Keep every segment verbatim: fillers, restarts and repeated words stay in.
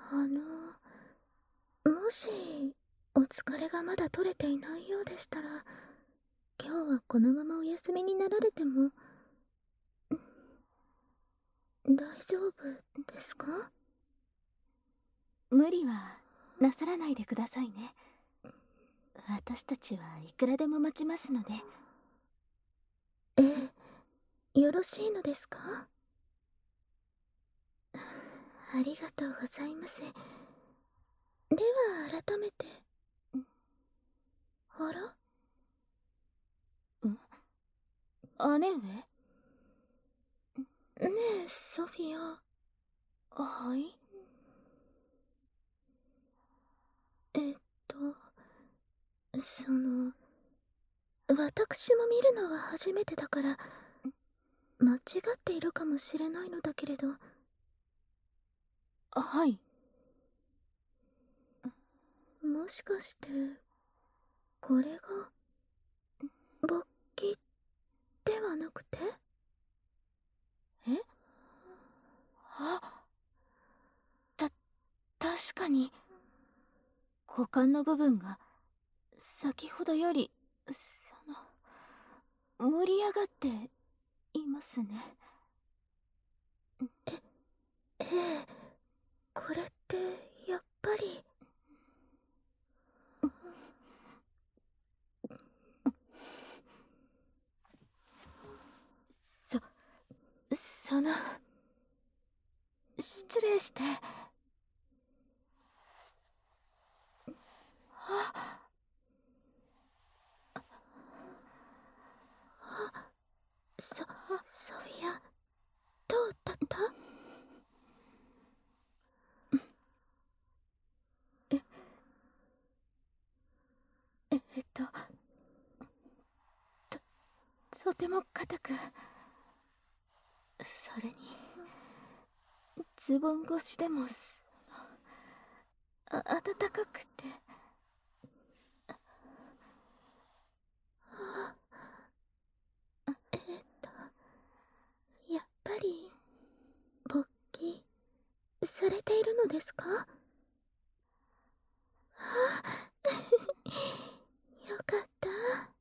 あの、もしお疲れがまだ取れていないようでしたら、今日はこのままお休みになられても大丈夫ですか？ 無理はなさらないでくださいね。私たちはいくらでも待ちますので。 ええ、よろしいのですか？ありがとうございます。では改めて。あら？ 姉上？ねえ、ソフィア。 はい。 えっと、その、私も見るのは初めてだから、間違っているかもしれないのだけれど。 はい。 もしかして、これが、勃起ではなくて？ え？あ、た、確かに、股間の部分が、先ほどより、その、盛り上がっていますね。 え、ええ、これって、やっぱり。 そ、その、失礼して。あ、 そ、ソフィア、どうだった？ え、えっと、と、とても硬く、それに、ズボン越しでも、あ、暖かくて。 えっと、やっぱり、勃起、されているのですか？あよかった。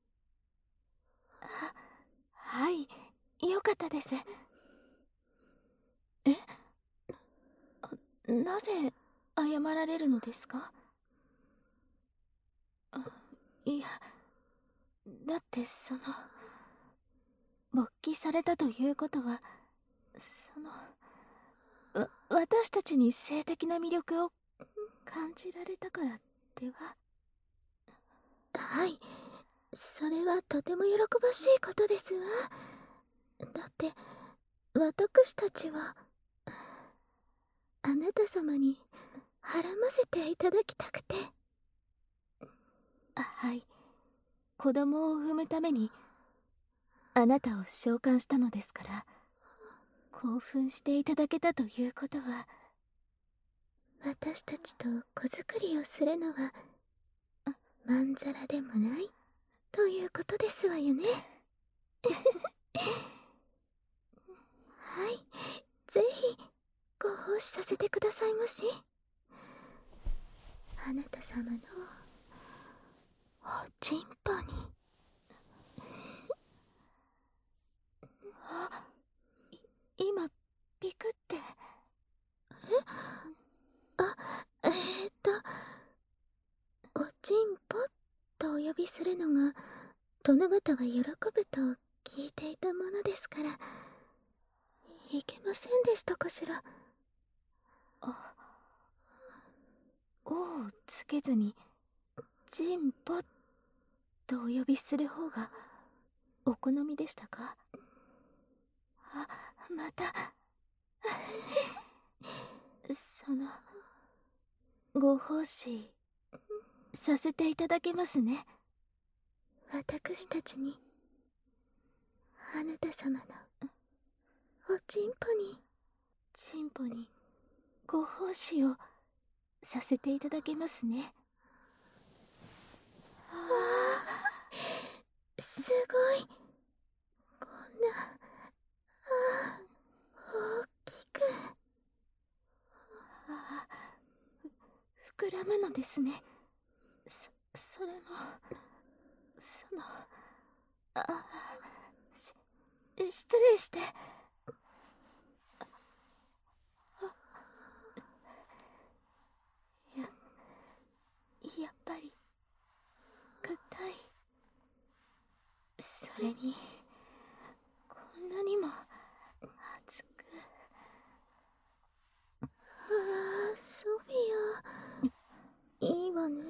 あ、はい、よかったです。え？なぜ謝られるのですか？あ、いや、だってその、勃起されたということは、その、わ、私たちに性的な魅力を感じられたからでは？ はい、それはとても喜ばしいことですわ。だって、私たちは、あなた様に、はらませていただきたくて。 あ、はい。子供を産むために、あなたを召喚したのですから、興奮していただけたということは。 私たちと子作りをするのは、まんざらでもない、ということですわよね。はい、ぜひ、ご奉仕させてくださいまし。あなた様の、おちんぽに。 あ、い、今、ピクって。 え？あ、えーっと、おちんぽとお呼びするのが、殿方は喜ぶと聞いていたものですから、いけませんでしたかしら。 あ、「お」をつけずに「ジンポ」とお呼びする方がお好みでしたか？あ、またその、ご奉仕させていただけますね。 私たちに、あなた様のおちんぽに。 チンポにご奉仕をさせていただけますね。 わあ、すごい。こんな、ああ、大きく。 あ、 膨らむのですね。そ、それも、その、あ、し、失礼して。や、やっぱり、硬い。それに、こんなにも、熱く。 ああ、ソフィア、いいわね。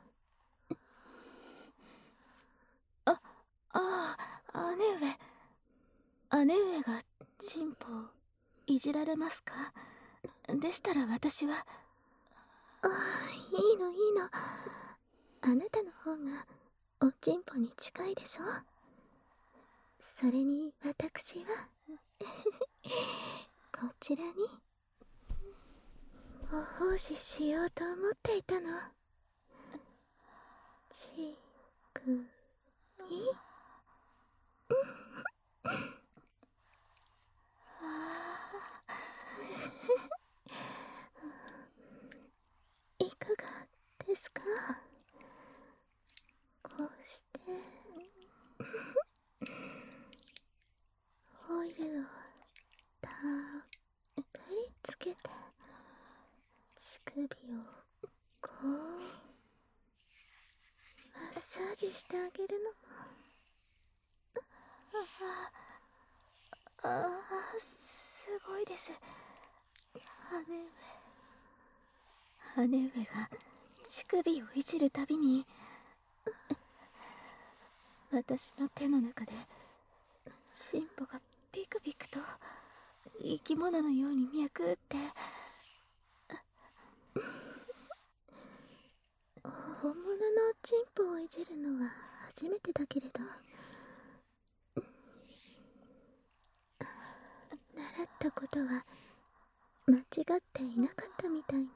あ、ああ、姉上。姉上がチンポをいじられますか？でしたら私は。 ああ、いいのいいの。あなたの方がおちんぽに近いでしょ。それに私はこちらにお奉仕しようと思っていたの。ちくりいかがですか？こうしてオイルをたっぷりつけて乳首をこうマッサージしてあげるのも。 ああ、すごいです。姉上。姉上が乳首をいじるたびに、私の手の中で、進歩がピクピクと、生き物のように脈打って。 本物のチンポをいじるのは初めてだけれど、習ったことは間違っていなかったみたいね。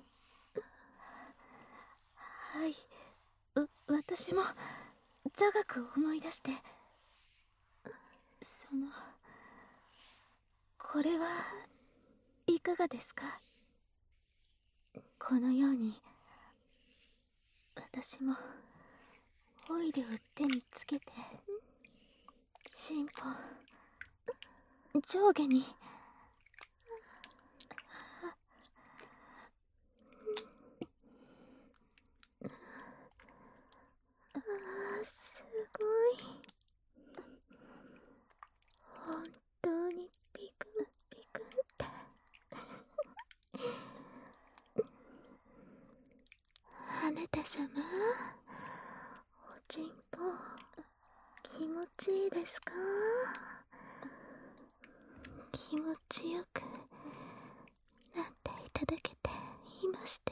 はい、う、私も座学を思い出して、その、これはいかがですか？このように私もオイルを手につけて、進歩上下に。 ああ、すごい。本当にピクンピクンってあなた様、おちんぽ気持ちいいですか？気持ちよくなっていただけていまして。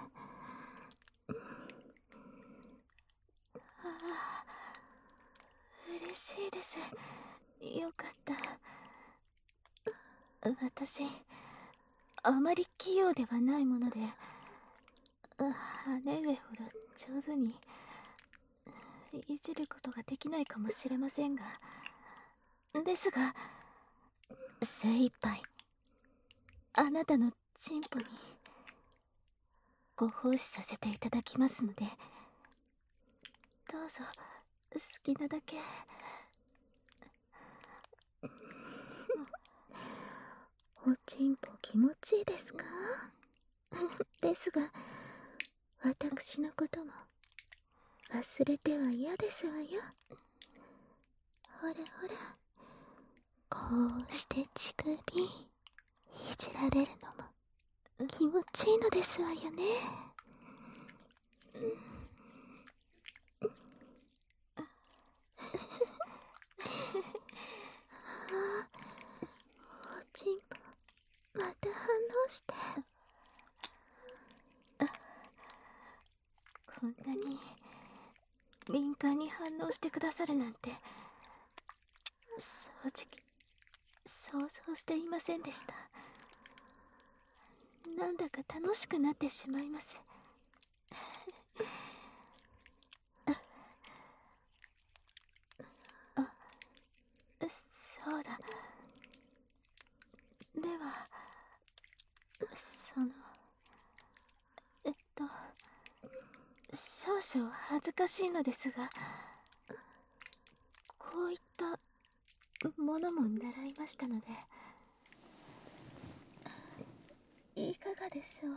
ああ、嬉しいです。よかった。私、あまり器用ではないもので、姉上ほど上手にいじることができないかもしれませんが、ですが、精一杯あなたのチンポにご奉仕させていただきますので、どうぞ好きなだけ。 おちんぽ気持ちいいですか？ですが、私のことも忘れては嫌ですわよ。ほらほら、こうして乳首いじられるのも気持ちいいのですわよね。ああ、おちんぽまた反応して。 こんなに敏感に反応してくださるなんて、正直想像していませんでした。なんだか楽しくなってしまいます。あ、そうだ。では、その、えっと、 々恥ずかしいのですが、こういったものも習いましたので、いかがでしょう。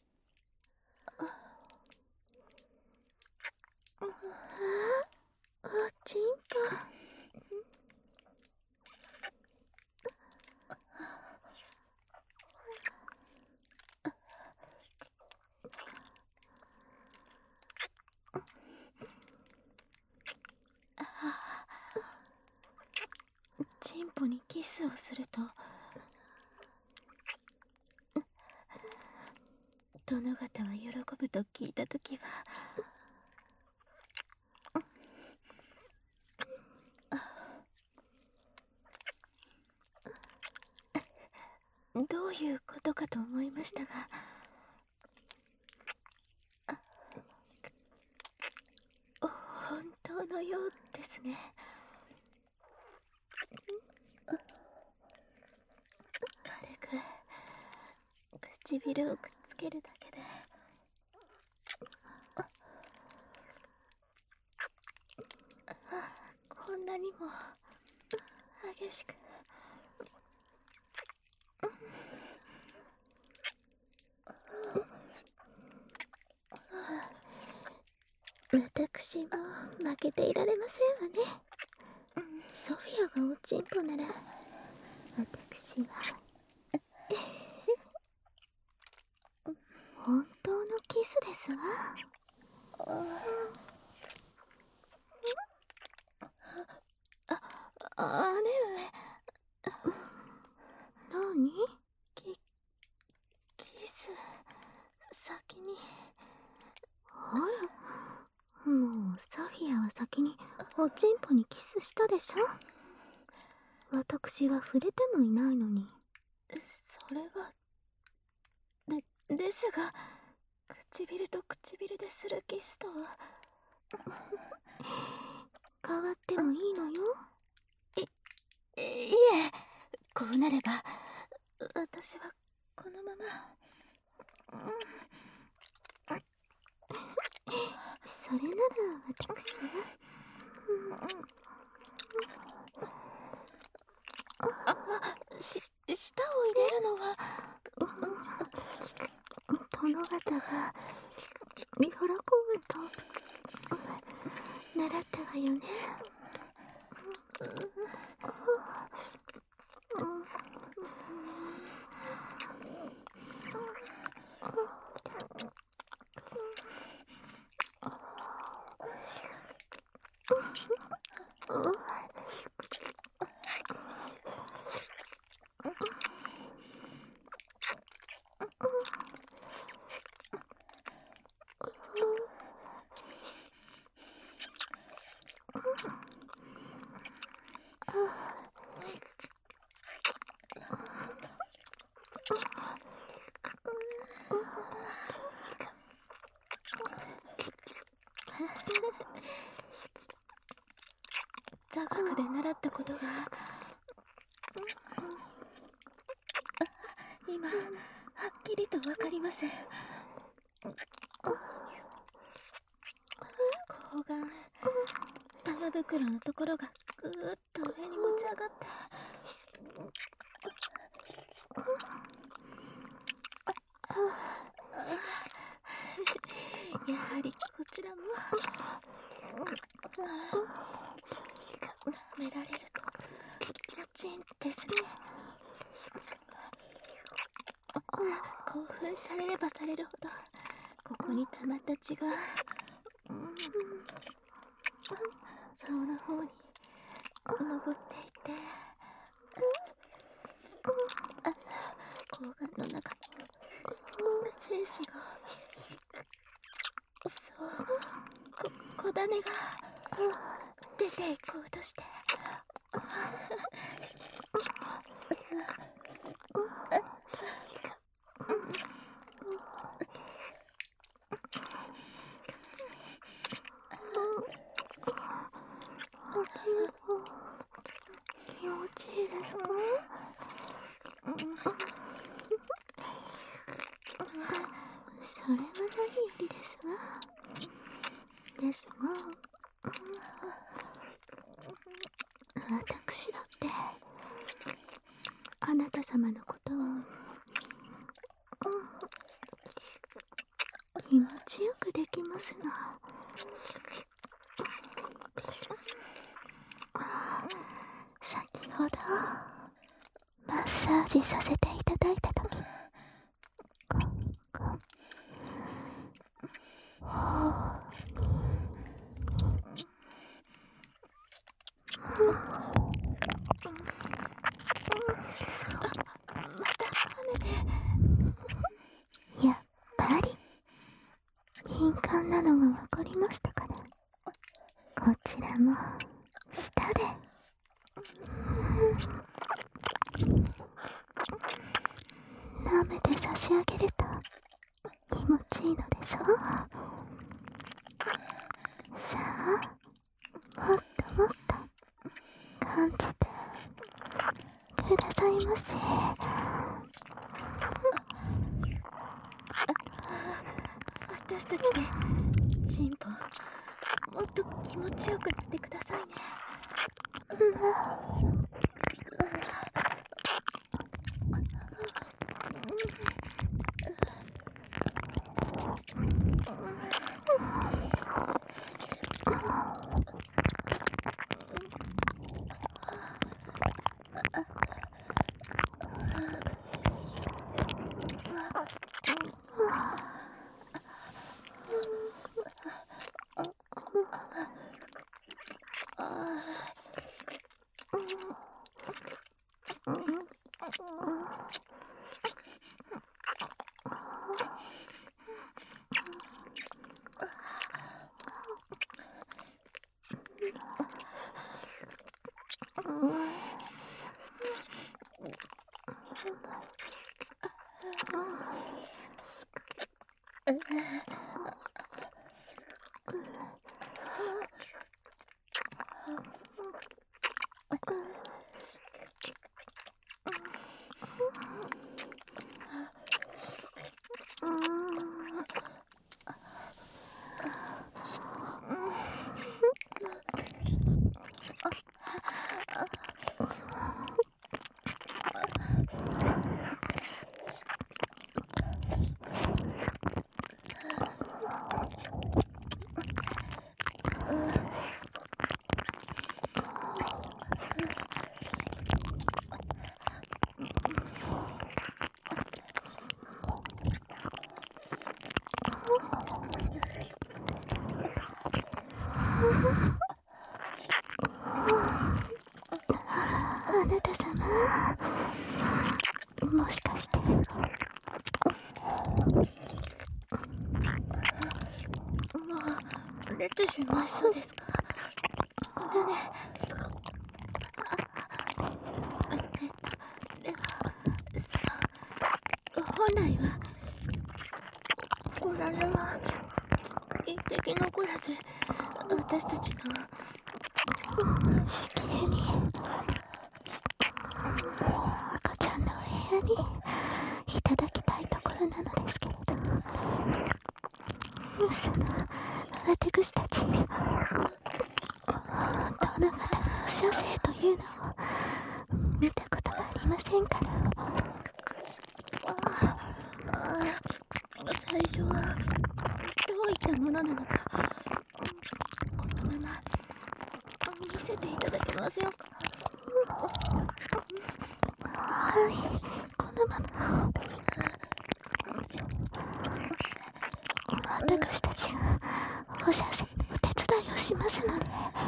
おちんぽ。 チンポにキスをすると、殿方は喜ぶと聞いたときは、どういうことかと思いましたが、本当のようですね。軽く唇をくっつけるだけで、こんなにも激しく。 私も負けていられませんわね。ソフィアがおちんぽなら私は本当のキスですわ。 あ、姉上。 何？ キ、キス、先に。 あら、もうソフィアは先におちんぽにキスしたでしょ。私は触れてもいないのに。 それは、で、ですが、唇と唇でするキスとは。 変わってもいいのよ。 い、いえ、こうなれば、私はこのまま。 それなら私は、 し、舌を入れるのは、 殿方が喜ぶと習ったわよね。 座学で習ったことが今はっきりとわかります。睾丸、玉袋のところがぐーっと上に持ち上がって、やはりこちらも舐められると気持ちいいんですね。興奮されればされるほど、ここに溜まった血が竿の方に登っていて、睾丸の中の精子が、そう、こ小種が出ていこうとして、 気持ちいいですか？それは何よりですわ。 ですが、私だってあなた様のことを気持ちよくできますの。先ほどマッサージさせていただいたとき、やっぱり敏感なのがわかりましたから、こちらも舌で舐めて差し上げると気持ちいいのでしょう。さあ、もっともっと感じてくださいませ。 私たちでチンポもっと気持ちよくなってくださいね。あなた様、もしかしてもう出てしまいそうですか？でね、ではその本来はこられは一滴残らず私たちの子宮に赤ちゃんの部屋にいただきたいところなのですけれど、その私たち殿方の射精というのを見たことがありませんから。最初はどういったものなのか、このまま見せていただけませんか？はい、このまま私たちが放射線のお手伝いをしますので。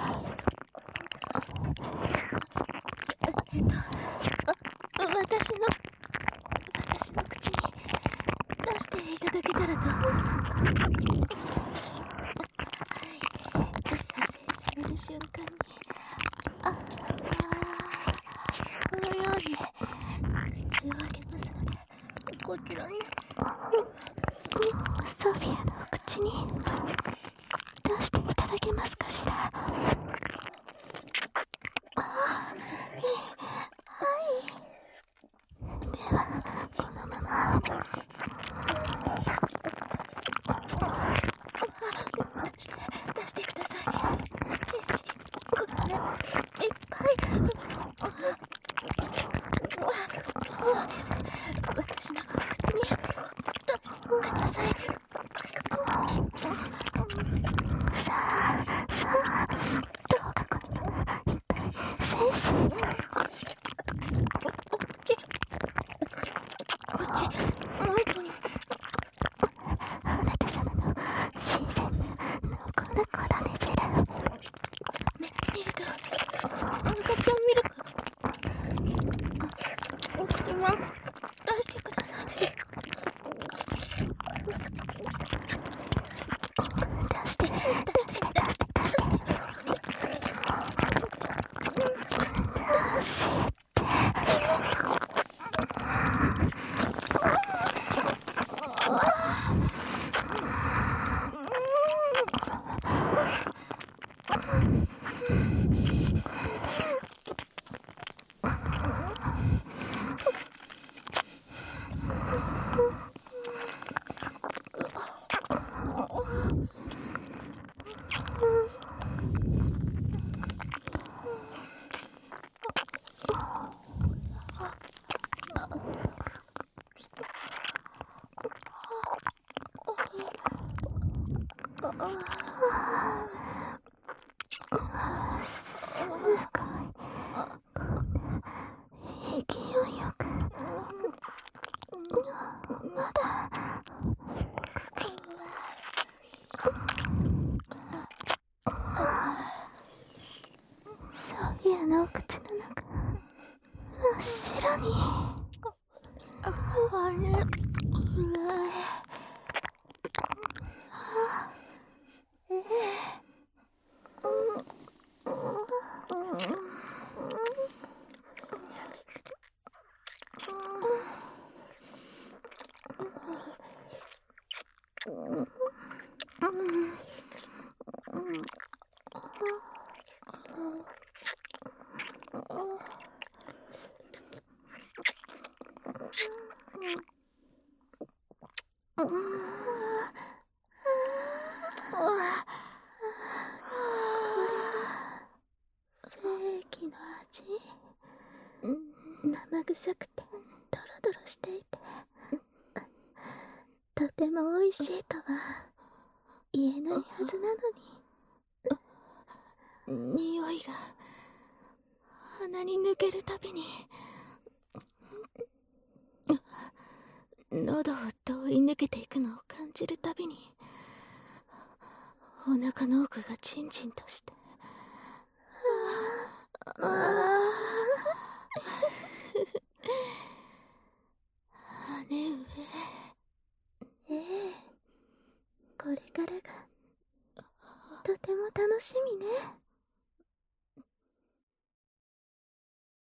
えっと私の私の口に出していただけたらと。はい、射精される瞬間に、ああこのように口を開けますので、こちらにソフィアの口に出していただけますかしら？はい、ではこのまま出して出し勢いよくまだソフィアのお口の中真っ白にあれええ生臭くてドロドロしていてとても美味しいとは言えないはずなのに、匂いが鼻に抜けるたびに喉を通り抜けていくのを感じるたびにお腹の奥がチンチンとしてああ姉上ええこれからがとても楽しみね。